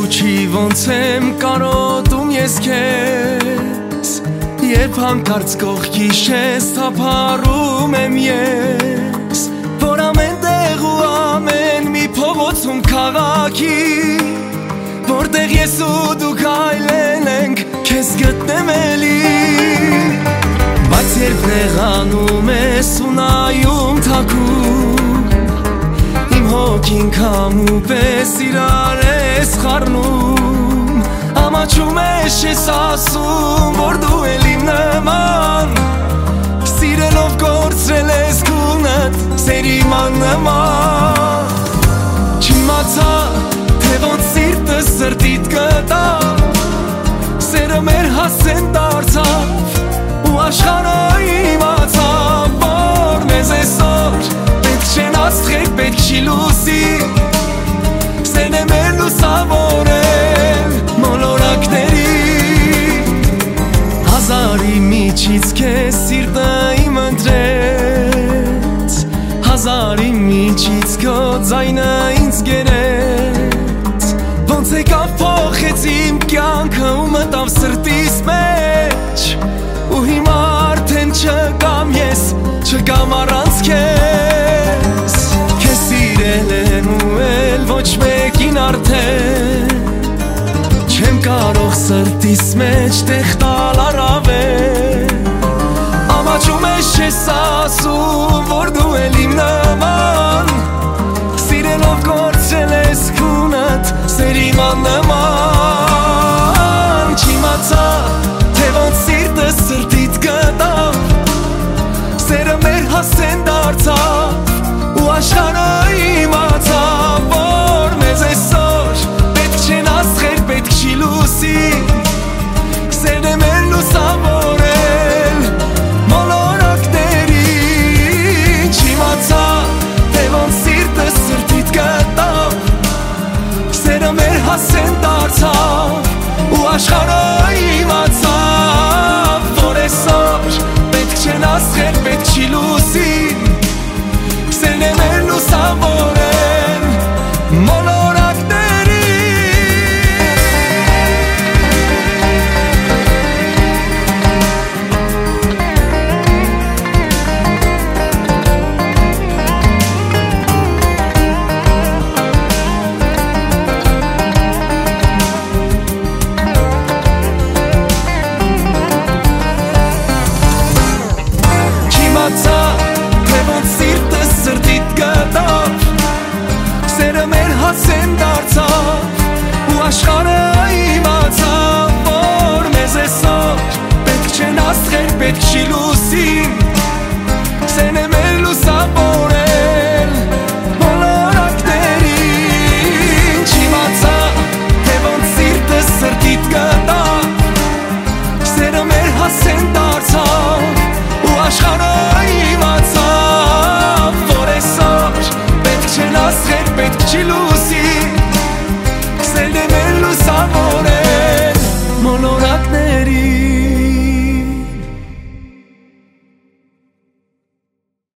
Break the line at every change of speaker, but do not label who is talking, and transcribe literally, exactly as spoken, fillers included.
չի ոնց եմ կարոտում ես քեզ Երբ հանկարծ կողքիս ես թափառում եմ ես Որ ամեն տեղ ու ամեն մի փողոցում քաղաքի Որտեղ ես ու դու քայլել ենք քեզ գտնեմ էլի Բայց երբ նեղանում ես ու նայում թաքուն Իմ հոգին քամու պես իրար ես խառնում Ամաչում ես ես ասում որ դու էլ իմ նման Սիրելով կորցրել ես քունդ սերիման նման Չիմացա թե ոնց սիրտս սրտիդ գտա Սերը մեր հասցեն դարձավ ու աշխարհը իմացավ որ մեզ այսօր պետք չեն աստղեր պետք չի լուսի Սերն է մեր լուսավորել մոլորակների Հազարի միջից քեզ սիրտը իմ ընտրեց Հազարի միջից քո ձայնը ինձ գերեց Ոնց եկավ փոխեց իմ կյանքը ու մտավ սրտիս մեջ Ու հիմա արդեն չկամ ես, չկամ առանց քեզ Քեզ սիրել եմ ու էլ ոչ մեկին արդեն Չեմ կարող սրտիս մեջ տեղ տալ առավել Ամաչում ես չես ասում, որ դու էլ իմ նման Սիրելով կորցրել ես քունդ, սերիման նման Չիմացա, թե ոնց սիրտս սրտիդ գտավ Սերը մեր հասցեն դարձավ ու աշխարհը իմացավ Որ մեզ այսօր պետք չեն աստղեր, պետք չի լուսի Սերն է մեր լուսավորել մոլորակների Չիմացա, թե ոնց սիրտս սրտիդ գտավ Սերը մեր հասցեն դարձավ ու աշխարհը իմացավ Որ այսօր պետք չեն աստղեր, պետք չի լուսի Սերն է մեր լուսավորել մոլորակների Սերը մեր հասցեն դարձավ ու աշխարհը